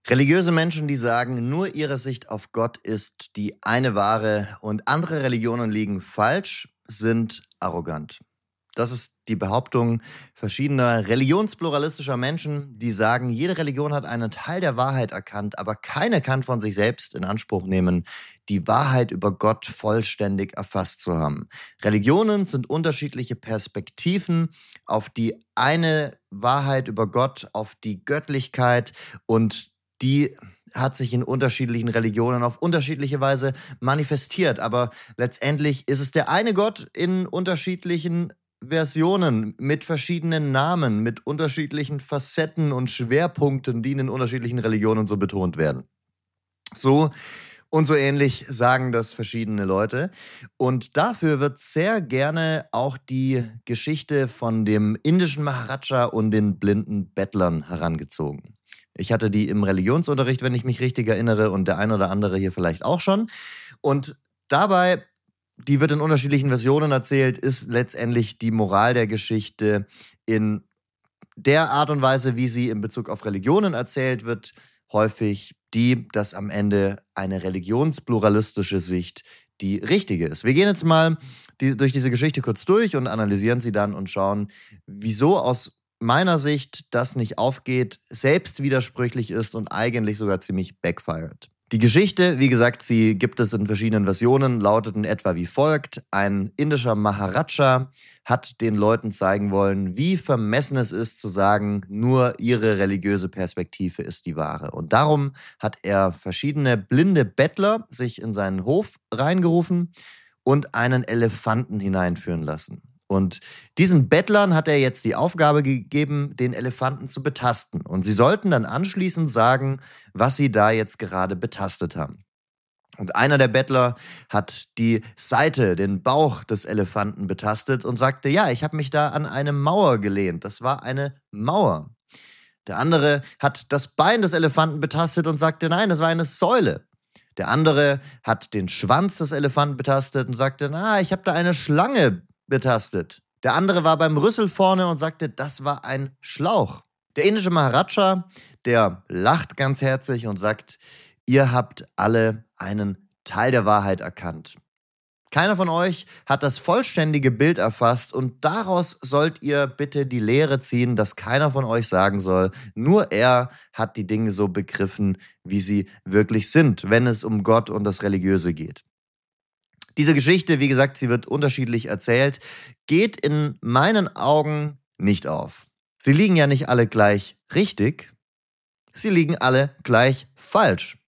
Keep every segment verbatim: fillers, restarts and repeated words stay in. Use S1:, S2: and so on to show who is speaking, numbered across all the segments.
S1: Religiöse Menschen, die sagen, nur ihre Sicht auf Gott ist die eine wahre und andere Religionen liegen falsch, sind arrogant. Das ist die Behauptung verschiedener religionspluralistischer Menschen, die sagen, jede Religion hat einen Teil der Wahrheit erkannt, aber keine kann von sich selbst in Anspruch nehmen, die Wahrheit über Gott vollständig erfasst zu haben. Religionen sind unterschiedliche Perspektiven auf die eine Wahrheit über Gott, auf die Göttlichkeit, und die hat sich in unterschiedlichen Religionen auf unterschiedliche Weise manifestiert. Aber letztendlich ist es der eine Gott in unterschiedlichen Versionen, mit verschiedenen Namen, mit unterschiedlichen Facetten und Schwerpunkten, die in den unterschiedlichen Religionen so betont werden. So und so ähnlich sagen das verschiedene Leute. Und dafür wird sehr gerne auch die Geschichte von dem indischen Maharaja und den blinden Bettlern herangezogen. Ich hatte die im Religionsunterricht, wenn ich mich richtig erinnere, und der ein oder andere hier vielleicht auch schon. Und dabei, die wird in unterschiedlichen Versionen erzählt, ist letztendlich die Moral der Geschichte in der Art und Weise, wie sie in Bezug auf Religionen erzählt wird, häufig die, dass am Ende eine religionspluralistische Sicht die richtige ist. Wir gehen jetzt mal die, durch diese Geschichte kurz durch und analysieren sie dann und schauen, wieso aus meiner Sicht das nicht aufgeht, selbst widersprüchlich ist und eigentlich sogar ziemlich backfired. Die Geschichte, wie gesagt, sie gibt es in verschiedenen Versionen, lautet in etwa wie folgt. Ein indischer Maharaja hat den Leuten zeigen wollen, wie vermessen es ist zu sagen, nur ihre religiöse Perspektive ist die wahre. Und darum hat er verschiedene blinde Bettler sich in seinen Hof reingerufen und einen Elefanten hineinführen lassen. Und diesen Bettlern hat er jetzt die Aufgabe gegeben, den Elefanten zu betasten. Und sie sollten dann anschließend sagen, was sie da jetzt gerade betastet haben. Und einer der Bettler hat die Seite, den Bauch des Elefanten betastet und sagte, ja, ich habe mich da an eine Mauer gelehnt. Das war eine Mauer. Der andere hat das Bein des Elefanten betastet und sagte, nein, das war eine Säule. Der andere hat den Schwanz des Elefanten betastet und sagte, na, ich habe da eine Schlange betastet. Der andere war beim Rüssel vorne und sagte, das war ein Schlauch. Der indische Maharaja, der lacht ganz herzlich und sagt, ihr habt alle einen Teil der Wahrheit erkannt. Keiner von euch hat das vollständige Bild erfasst und daraus sollt ihr bitte die Lehre ziehen, dass keiner von euch sagen soll, nur er hat die Dinge so begriffen, wie sie wirklich sind, wenn es um Gott und das Religiöse geht. Diese Geschichte, wie gesagt, sie wird unterschiedlich erzählt, geht in meinen Augen nicht auf. Sie liegen ja nicht alle gleich richtig, sie liegen alle gleich falsch.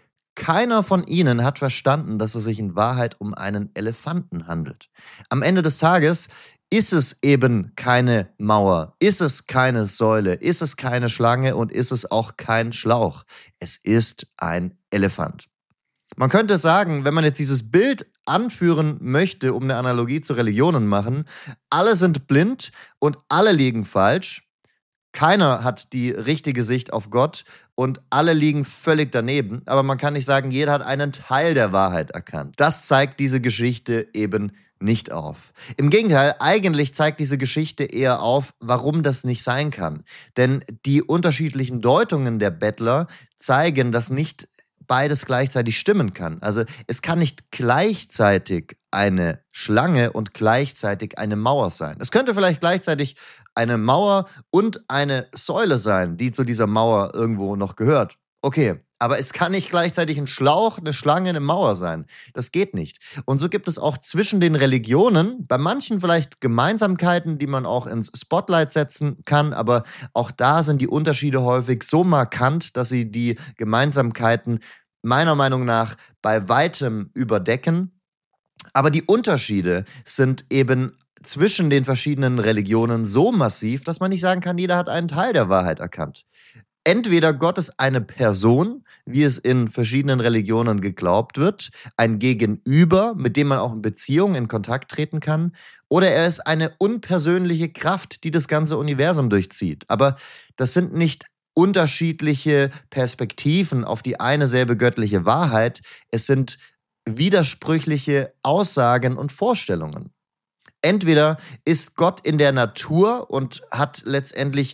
S1: Keiner von ihnen hat verstanden, dass es sich in Wahrheit um einen Elefanten handelt. Am Ende des Tages ist es eben keine Mauer, ist es keine Säule, ist es keine Schlange und ist es auch kein Schlauch. Es ist ein Elefant. Man könnte sagen, wenn man jetzt dieses Bild anführen möchte, um eine Analogie zu Religionen machen, alle sind blind und alle liegen falsch. Keiner hat die richtige Sicht auf Gott und alle liegen völlig daneben. Aber man kann nicht sagen, jeder hat einen Teil der Wahrheit erkannt. Das zeigt diese Geschichte eben nicht auf. Im Gegenteil, eigentlich zeigt diese Geschichte eher auf, warum das nicht sein kann. Denn die unterschiedlichen Deutungen der Bettler zeigen, dass nicht beides gleichzeitig stimmen kann. Also es kann nicht gleichzeitig eine Schlange und gleichzeitig eine Mauer sein. Es könnte vielleicht gleichzeitig eine Mauer und eine Säule sein, die zu dieser Mauer irgendwo noch gehört. Okay, aber es kann nicht gleichzeitig ein Schlauch, eine Schlange, eine Mauer sein. Das geht nicht. Und so gibt es auch zwischen den Religionen bei manchen vielleicht Gemeinsamkeiten, die man auch ins Spotlight setzen kann, aber auch da sind die Unterschiede häufig so markant, dass sie die Gemeinsamkeiten meiner Meinung nach bei weitem überdecken. Aber die Unterschiede sind eben zwischen den verschiedenen Religionen so massiv, dass man nicht sagen kann, jeder hat einen Teil der Wahrheit erkannt. Entweder Gott ist eine Person, wie es in verschiedenen Religionen geglaubt wird, ein Gegenüber, mit dem man auch in Beziehung, in Kontakt treten kann, oder er ist eine unpersönliche Kraft, die das ganze Universum durchzieht. Aber das sind nicht unterschiedliche Perspektiven auf die eine selbe göttliche Wahrheit, es sind widersprüchliche Aussagen und Vorstellungen. Entweder ist Gott in der Natur und hat letztendlich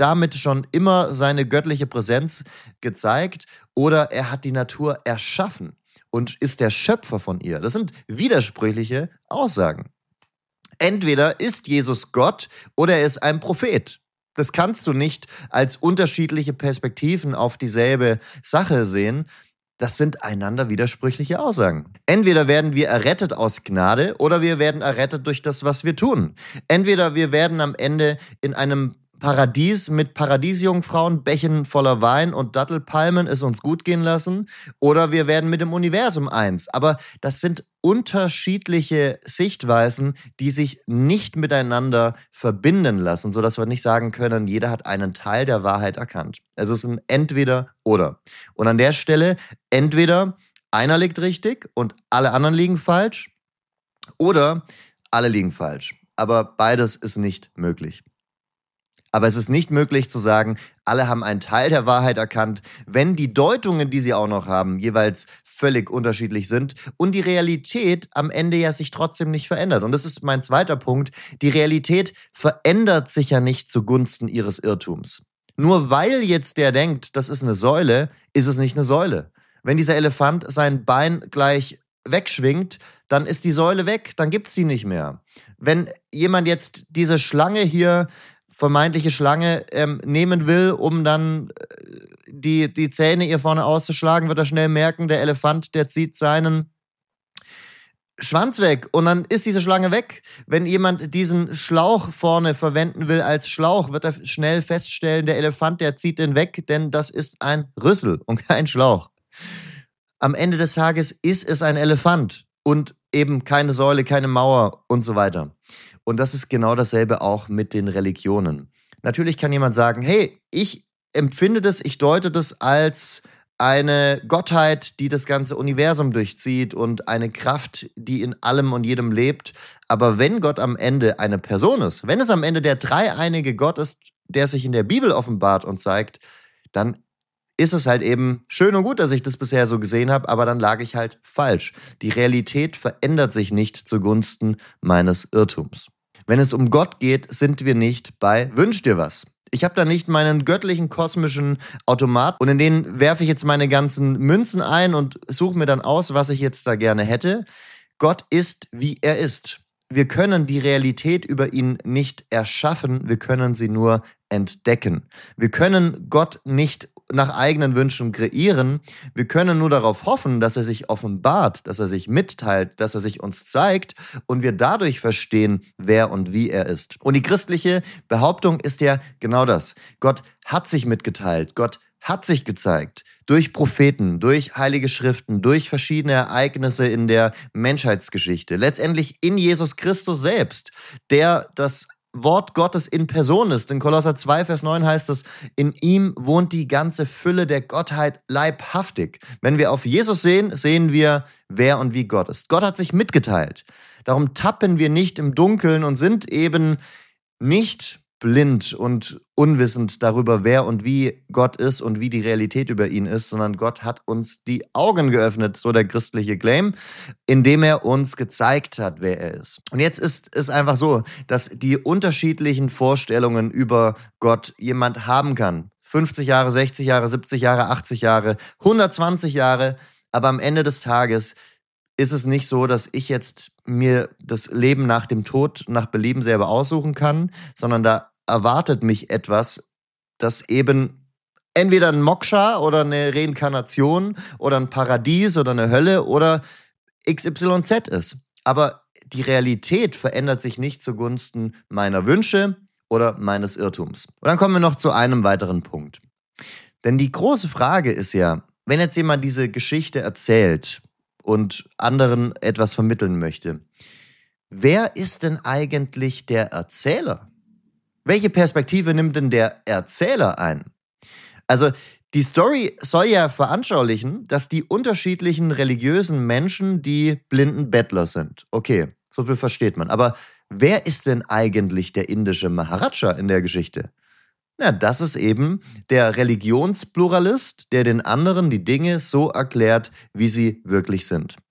S1: damit schon immer seine göttliche Präsenz gezeigt oder er hat die Natur erschaffen und ist der Schöpfer von ihr. Das sind widersprüchliche Aussagen. Entweder ist Jesus Gott oder er ist ein Prophet. Das kannst du nicht als unterschiedliche Perspektiven auf dieselbe Sache sehen. Das sind einander widersprüchliche Aussagen. Entweder werden wir errettet aus Gnade oder wir werden errettet durch das, was wir tun. Entweder wir werden am Ende in einem Paradies mit Paradiesjungfrauen, Bächen voller Wein und Dattelpalmen es uns gut gehen lassen oder wir werden mit dem Universum eins. Aber das sind unterschiedliche Sichtweisen, die sich nicht miteinander verbinden lassen, sodass wir nicht sagen können, jeder hat einen Teil der Wahrheit erkannt. Es ist ein Entweder-Oder. Und an der Stelle entweder einer liegt richtig und alle anderen liegen falsch oder alle liegen falsch. Aber beides ist nicht möglich. Aber es ist nicht möglich zu sagen, alle haben einen Teil der Wahrheit erkannt, wenn die Deutungen, die sie auch noch haben, jeweils völlig unterschiedlich sind und die Realität am Ende ja sich trotzdem nicht verändert. Und das ist mein zweiter Punkt. Die Realität verändert sich ja nicht zugunsten ihres Irrtums. Nur weil jetzt der denkt, das ist eine Säule, ist es nicht eine Säule. Wenn dieser Elefant sein Bein gleich wegschwingt, dann ist die Säule weg, dann gibt's die nicht mehr. Wenn jemand jetzt diese Schlange hier vermeintliche Schlange ähm, nehmen will, um dann äh, die, die Zähne ihr vorne auszuschlagen, wird er schnell merken, der Elefant, der zieht seinen Schwanz weg und dann ist diese Schlange weg. Wenn jemand diesen Schlauch vorne verwenden will als Schlauch, wird er schnell feststellen, der Elefant, der zieht den weg, denn das ist ein Rüssel und kein Schlauch. Am Ende des Tages ist es ein Elefant und eben keine Säule, keine Mauer und so weiter. Und das ist genau dasselbe auch mit den Religionen. Natürlich kann jemand sagen, hey, ich empfinde das, ich deute das als eine Gottheit, die das ganze Universum durchzieht und eine Kraft, die in allem und jedem lebt. Aber wenn Gott am Ende eine Person ist, wenn es am Ende der dreieinige Gott ist, der sich in der Bibel offenbart und zeigt, dann ist es halt eben schön und gut, dass ich das bisher so gesehen habe, aber dann lag ich halt falsch. Die Realität verändert sich nicht zugunsten meines Irrtums. Wenn es um Gott geht, sind wir nicht bei Wünsch dir was. Ich habe da nicht meinen göttlichen kosmischen Automat und in den werfe ich jetzt meine ganzen Münzen ein und suche mir dann aus, was ich jetzt da gerne hätte. Gott ist, wie er ist. Wir können die Realität über ihn nicht erschaffen, wir können sie nur entdecken. Wir können Gott nicht nach eigenen Wünschen kreieren. Wir können nur darauf hoffen, dass er sich offenbart, dass er sich mitteilt, dass er sich uns zeigt und wir dadurch verstehen, wer und wie er ist. Und die christliche Behauptung ist ja genau das. Gott hat sich mitgeteilt, Gott hat sich gezeigt durch Propheten, durch heilige Schriften, durch verschiedene Ereignisse in der Menschheitsgeschichte. Letztendlich in Jesus Christus selbst, der das Wort Gottes in Person ist. In Kolosser zwei, Vers neun heißt es, in ihm wohnt die ganze Fülle der Gottheit leibhaftig. Wenn wir auf Jesus sehen, sehen wir, wer und wie Gott ist. Gott hat sich mitgeteilt. Darum tappen wir nicht im Dunkeln und sind eben nicht blind und unwissend darüber, wer und wie Gott ist und wie die Realität über ihn ist, sondern Gott hat uns die Augen geöffnet, so der christliche Claim, indem er uns gezeigt hat, wer er ist. Und jetzt ist es einfach so, dass die unterschiedlichen Vorstellungen über Gott jemand haben kann. fünfzig Jahre, sechzig Jahre, siebzig Jahre, achtzig Jahre, hundertzwanzig Jahre, aber am Ende des Tages ist es nicht so, dass ich jetzt mir das Leben nach dem Tod nach Belieben selber aussuchen kann, sondern da erwartet mich etwas, das eben entweder ein Moksha oder eine Reinkarnation oder ein Paradies oder eine Hölle oder X Y Z ist. Aber die Realität verändert sich nicht zugunsten meiner Wünsche oder meines Irrtums. Und dann kommen wir noch zu einem weiteren Punkt. Denn die große Frage ist ja, wenn jetzt jemand diese Geschichte erzählt und anderen etwas vermitteln möchte, wer ist denn eigentlich der Erzähler? Welche Perspektive nimmt denn der Erzähler ein? Also die Story soll ja veranschaulichen, dass die unterschiedlichen religiösen Menschen die blinden Bettler sind. Okay, so viel versteht man. Aber wer ist denn eigentlich der indische Maharaja in der Geschichte? Na, das ist eben der Religionspluralist, der den anderen die Dinge so erklärt, wie sie wirklich sind.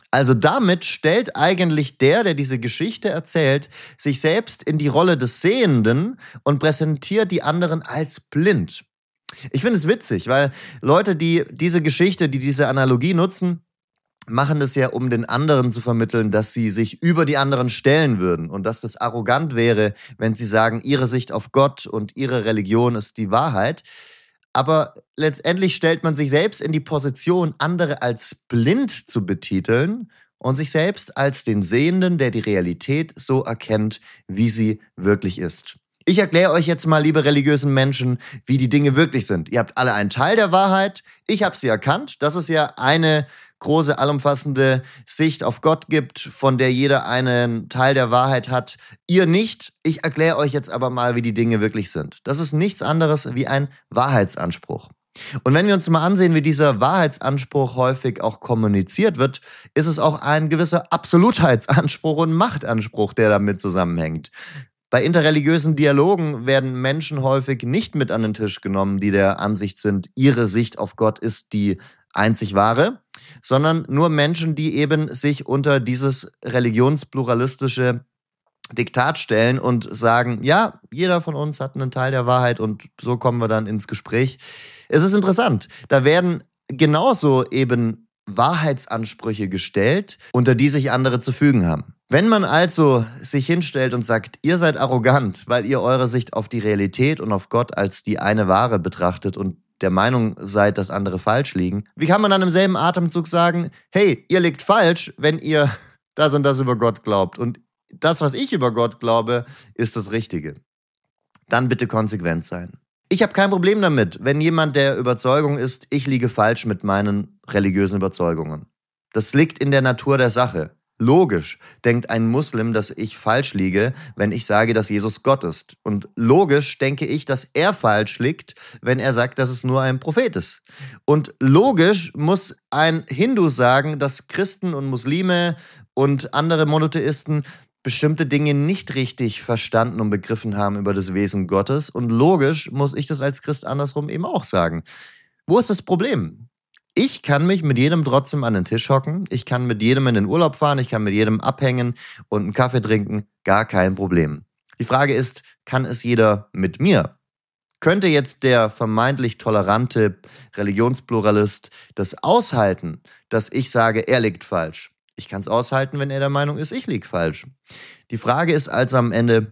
S1: Also damit stellt eigentlich der, der diese Geschichte erzählt, sich selbst in die Rolle des Sehenden und präsentiert die anderen als blind. Ich finde es witzig, weil Leute, die diese Geschichte, die diese Analogie nutzen, machen das ja, um den anderen zu vermitteln, dass sie sich über die anderen stellen würden und dass das arrogant wäre, wenn sie sagen, ihre Sicht auf Gott und ihre Religion ist die Wahrheit. Aber letztendlich stellt man sich selbst in die Position, andere als blind zu betiteln und sich selbst als den Sehenden, der die Realität so erkennt, wie sie wirklich ist. Ich erkläre euch jetzt mal, liebe religiösen Menschen, wie die Dinge wirklich sind. Ihr habt alle einen Teil der Wahrheit. Ich habe sie erkannt. Das ist ja eine große, allumfassende Sicht auf Gott gibt, von der jeder einen Teil der Wahrheit hat. Ihr nicht. Ich erkläre euch jetzt aber mal, wie die Dinge wirklich sind. Das ist nichts anderes wie ein Wahrheitsanspruch. Und wenn wir uns mal ansehen, wie dieser Wahrheitsanspruch häufig auch kommuniziert wird, ist es auch ein gewisser Absolutheitsanspruch und Machtanspruch, der damit zusammenhängt. Bei interreligiösen Dialogen werden Menschen häufig nicht mit an den Tisch genommen, die der Ansicht sind, ihre Sicht auf Gott ist die einzig wahre, sondern nur Menschen, die eben sich unter dieses religionspluralistische Diktat stellen und sagen, ja, jeder von uns hat einen Teil der Wahrheit und so kommen wir dann ins Gespräch. Es ist interessant, da werden genauso eben Wahrheitsansprüche gestellt, unter die sich andere zu fügen haben. Wenn man also sich hinstellt und sagt, ihr seid arrogant, weil ihr eure Sicht auf die Realität und auf Gott als die eine Wahre betrachtet und der Meinung seid, dass andere falsch liegen, wie kann man dann im selben Atemzug sagen, hey, ihr liegt falsch, wenn ihr das und das über Gott glaubt und das, was ich über Gott glaube, ist das Richtige. Dann bitte konsequent sein. Ich habe kein Problem damit, wenn jemand der Überzeugung ist, ich liege falsch mit meinen religiösen Überzeugungen. Das liegt in der Natur der Sache. Logisch denkt ein Muslim, dass ich falsch liege, wenn ich sage, dass Jesus Gott ist. Und logisch denke ich, dass er falsch liegt, wenn er sagt, dass es nur ein Prophet ist. Und logisch muss ein Hindu sagen, dass Christen und Muslime und andere Monotheisten bestimmte Dinge nicht richtig verstanden und begriffen haben über das Wesen Gottes. Und logisch muss ich das als Christ andersrum eben auch sagen. Wo ist das Problem? Ich kann mich mit jedem trotzdem an den Tisch hocken, ich kann mit jedem in den Urlaub fahren, ich kann mit jedem abhängen und einen Kaffee trinken, gar kein Problem. Die Frage ist, kann es jeder mit mir? Könnte jetzt der vermeintlich tolerante Religionspluralist das aushalten, dass ich sage, er liegt falsch? Ich kann es aushalten, wenn er der Meinung ist, ich liege falsch. Die Frage ist also am Ende,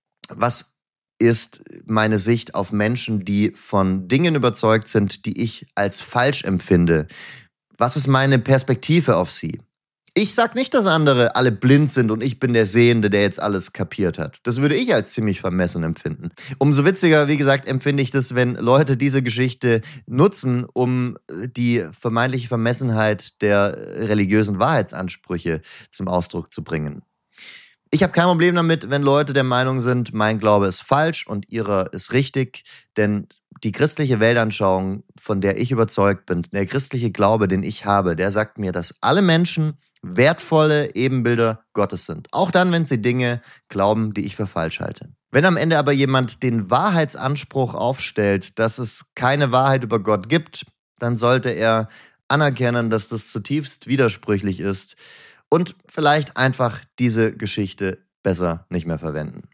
S1: was ist meine Sicht auf Menschen, die von Dingen überzeugt sind, die ich als falsch empfinde? Was ist meine Perspektive auf sie? Ich sag nicht, dass andere alle blind sind und ich bin der Sehende, der jetzt alles kapiert hat. Das würde ich als ziemlich vermessen empfinden. Umso witziger, wie gesagt, empfinde ich das, wenn Leute diese Geschichte nutzen, um die vermeintliche Vermessenheit der religiösen Wahrheitsansprüche zum Ausdruck zu bringen. Ich habe kein Problem damit, wenn Leute der Meinung sind, mein Glaube ist falsch und ihrer ist richtig, denn die christliche Weltanschauung, von der ich überzeugt bin, der christliche Glaube, den ich habe, der sagt mir, dass alle Menschen wertvolle Ebenbilder Gottes sind. Auch dann, wenn sie Dinge glauben, die ich für falsch halte. Wenn am Ende aber jemand den Wahrheitsanspruch aufstellt, dass es keine Wahrheit über Gott gibt, dann sollte er anerkennen, dass das zutiefst widersprüchlich ist und vielleicht einfach diese Geschichte besser nicht mehr verwenden.